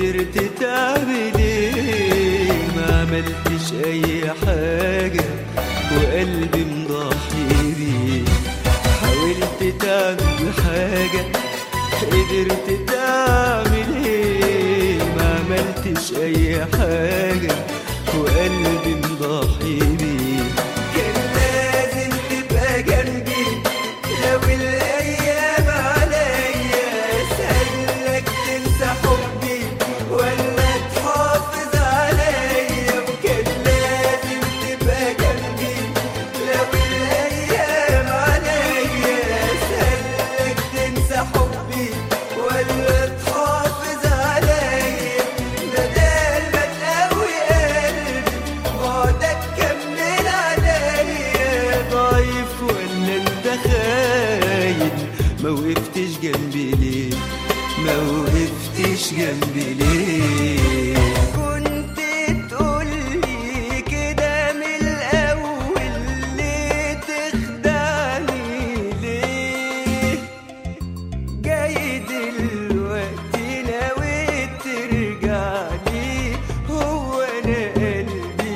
قدرت تعمل ايه؟ ما عملتش اي حاجة وقلبي مضحي بيه. حاولت تعمل حاجة، قدرت تعمل ايه؟ ما عملتش اي حاجة وقلبي مضحي بيه. كان لازم تبقى جنبي لو الايام عليا، اسألك تنسى حبي ولا تحافظ عليا. وكان لازم تبقى جنبي لو الايام عليا، اسألك تنسى حبي ولا تحافظ عليا. بدل ما تقوي قلبي بعدك كمل عليا. ضعيف ولا انت خاين؟ ما وقفتش جنبي ليه؟ ما وقفتش جنبي ليه؟ كنت تقولي كده من الأول، ليه تخدعني ليه؟ جاي دلوقتي ناوي ترجعني، هو أنا قلبي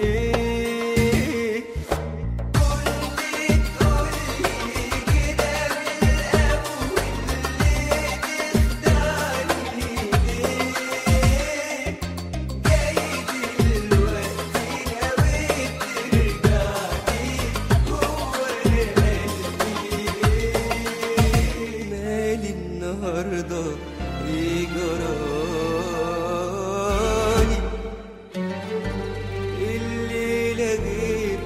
إيه؟ كنت تقولي كده من الأول، ليه تخدعني ليه؟ جاي دلوقتي ناوي ترجعني، هو أنا قلبي إيه؟ مالي النهاردة إيه جرالي؟ الليلة غير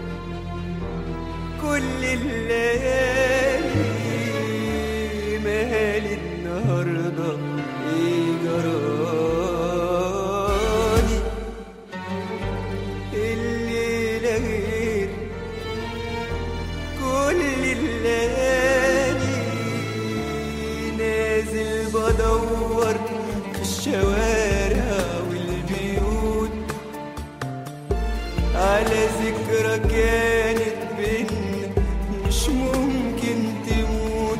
كل الليالي. مالي النهاردة إيه جرالي؟ الليلة غير كل الليالي. نازل بدور في الشوارع والبيوت على ذكرى كانت بينا مش ممكن تموت.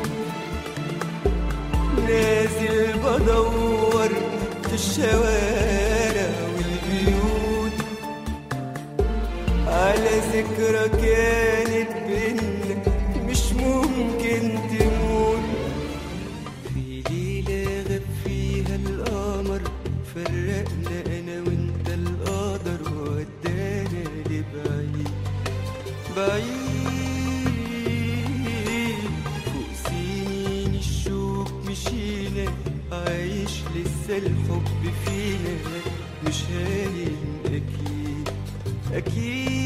نازل بدور في الشوارع والبيوت على ذكرى كانت بينا مش ممكن تموت. في ليلة غاب فيها القمر، فرقنا أنا وأنت القدر ودانا لبعيد بعيد. فوق سنين الشوق مشينا، عايش لسه الحب فينا، مش هاين أكيد أكيد.